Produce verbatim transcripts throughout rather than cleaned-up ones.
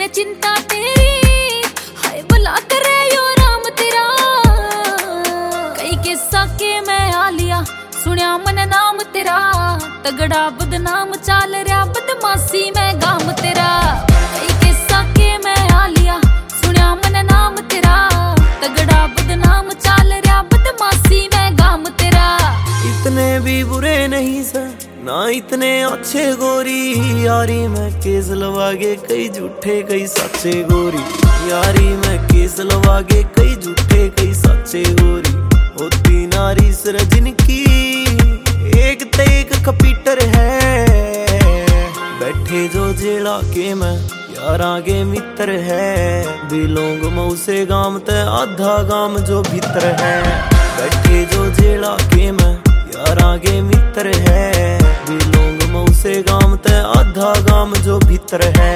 चिंता तेरी, हाय भला करे यो राम तेरा। कई किस्सा के मैं आ लिया, सुनिया मन नाम तेरा, तगड़ा बदनाम चाल रहा बदमाशी में गाम तेरा। कई किस्सा के मैं आ लिया, सुनिया मन नाम तेरा, तगड़ा बदनाम चाल रहा बदमाशी में गाम तेरा। इतने भी बुरे नहीं सर ना इतने अच्छे गोरी, यारी में केस लवागे कई झूठे कई सच्चे गोरी। यारी में केस लवागे कई झूठे कई सच्चे गोरी। होती नारी सृजन की एक ते एक कपीटर है, बैठे जो जेड़ा के मैं यार आगे मित्र है। बिलोंग मऊ से गाम ते आधा गाम जो भीतर है, बैठे जो जेड़ा के मैं यार आगे मित्र है। बिलोंग मऊ से गाम ते आधा गाम जो भीतर है।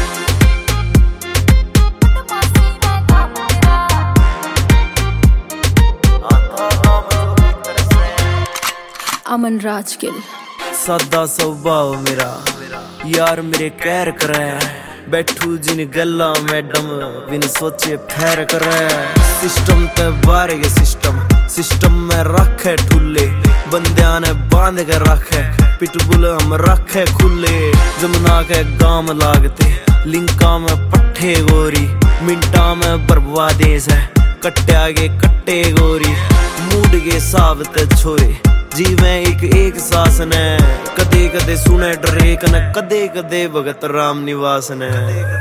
अमन राज गिल। सादा स्वभाव मेरा यार मेरे कैर करे, बैठू जिन गल्ला मैडम बिन सोचे फैर करे। सिस्टम ते बारे के सिस्टम सिस्टम में रखे ठुले, बंदिया ने बांध के रखे पिटबुल हम रखे खुले। जमुना के गाम लागते लिंका में पट्ठे गोरी, मिंटा में बर्बादे से कट्टे आगे कट्टे गोरी। मूड के साब ते छोरे जी मैं एक एक सास ने, कदे कदे सुने डरे कने कदे कदे भगत राम निवास ने।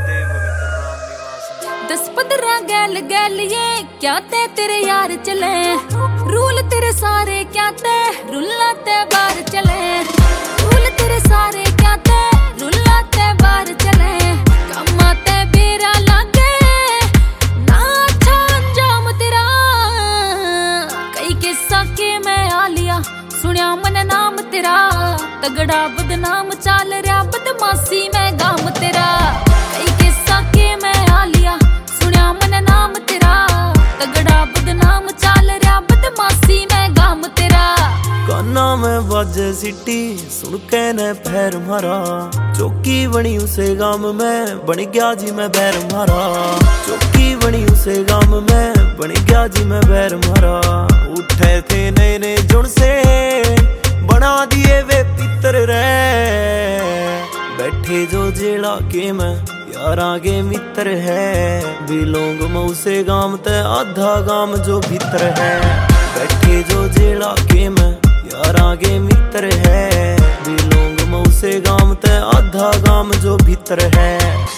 दस पंद्रह गैल गैल ये क्या ते तेरे यार चले, रूल तेरे सारे क्या ते रुल्ला ते बार चले। रूल तेरे सारे क्या ते रुल्ला ते बार चले, कम्मा ते बेरा लागे ना अच्छा अंजाम तेरा। कई किस्सा के मैं आ लिया, सुनिया मन नाम तेरा, तगड़ा बदनाम चाल रहा बदमाशी में गाम तेरा। कई किस्सा के मैं आ लिया, सुनिया मन नाम तेरा, तगड़ा बदनाम चाल रहा बदमाशी में गाम तेरा। काना में बाजे सिटी सुन के ने पैर मारा, चौकी बनी उसे गाम में बन गया जी मैं बैर मारा। चौकी बनी उसे गाम में बन गया जी मैं बैर मारा। उठे थे नए नए जुड़ से बना दिए वे पितर रे, बैठे जो जेड़ा के मैं यार आगे मित्र है। बिलोंग मऊ से गाम ते आधा गाम जो भीतर है, बैठे जो जेड़ा के मैं यार आगे मित्र है। बिलोंग मऊ से गाम ते आधा गाम जो भीतर है।